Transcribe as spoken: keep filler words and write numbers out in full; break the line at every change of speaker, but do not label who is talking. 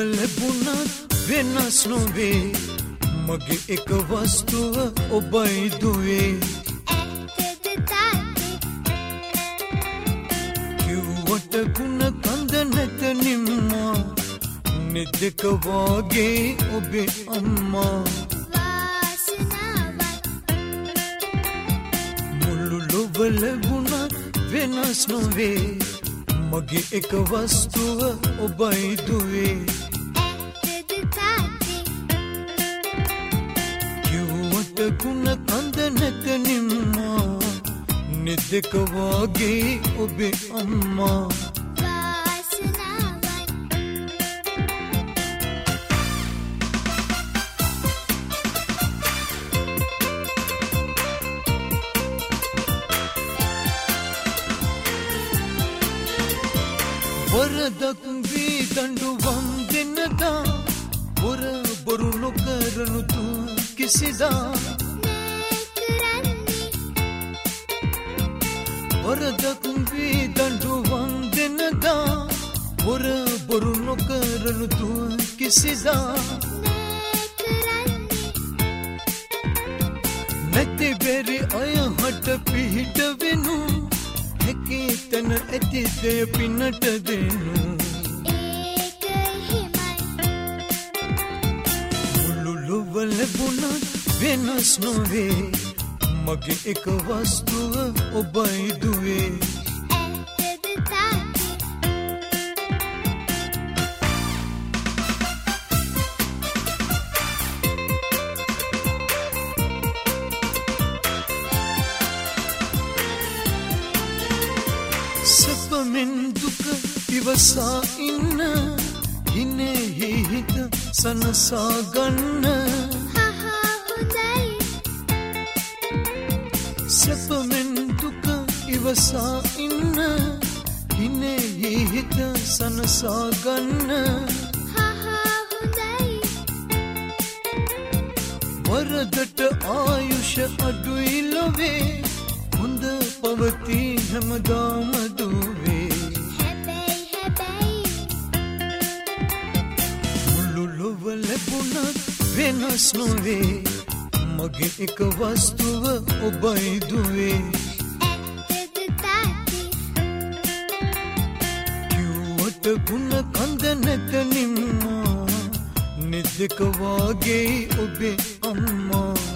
ලැබුණත් වෙනස් නොවේ මගේ එක වස්තුව ඔබයි දුවේ කිව්වට ගුණ කඳ නැත නිම්මා නිදක වාගේ ඔබේ අම්මා මුළු ලොව ලැබුණත් වෙනස් නොවේ මගේ එක වස්තුව ඔබයි දුවේ කිව්වට ගුණ කඳ නැත නිම්මා නිදක වාගේ ඔබේ අම්මා වරදක් වී දඬුවම් දෙන්නදා බොර බොරු නොකරනු තු කිසිදා වරදක් වී දඬුවම් දෙන්නදා බොර බොරු නොකරනු තු කිසිදා නැති බැරි අය හට පිහිට වෙනු හැකි තන ඇති දේ පින්නට දෙනු ඒක හිමයි මුළු ලොව ලැබුණත් වෙනස් නොවේ මගේ එක වස්තුව ඔබයි දුවේ ඇත්තද තාත්තේ සැපමෙන් දුක ඉවසා ඉන්න හිනෙහි හිත සනසා ගන්න හහා හොඳයි සැපමෙන් දුක ඉවසා ඉන්න හිනෙහි හිත සනසා ගන්න හහා හොඳයි වරදට ආයුෂ අඩුයි ලොවේ හොඳ පවති හැමදාම දුවේ හැබැයි හැබැයි මුළු ලොව ලැබුණත් වෙනස් නොවේ මගේ එක වස්තුව ඔබයි දුවේ ඇත්තද තාත්තේ කිව්වට ගුණ කඳ නැත නිම්මා නිදක වාගේ ඔබේ අම්මා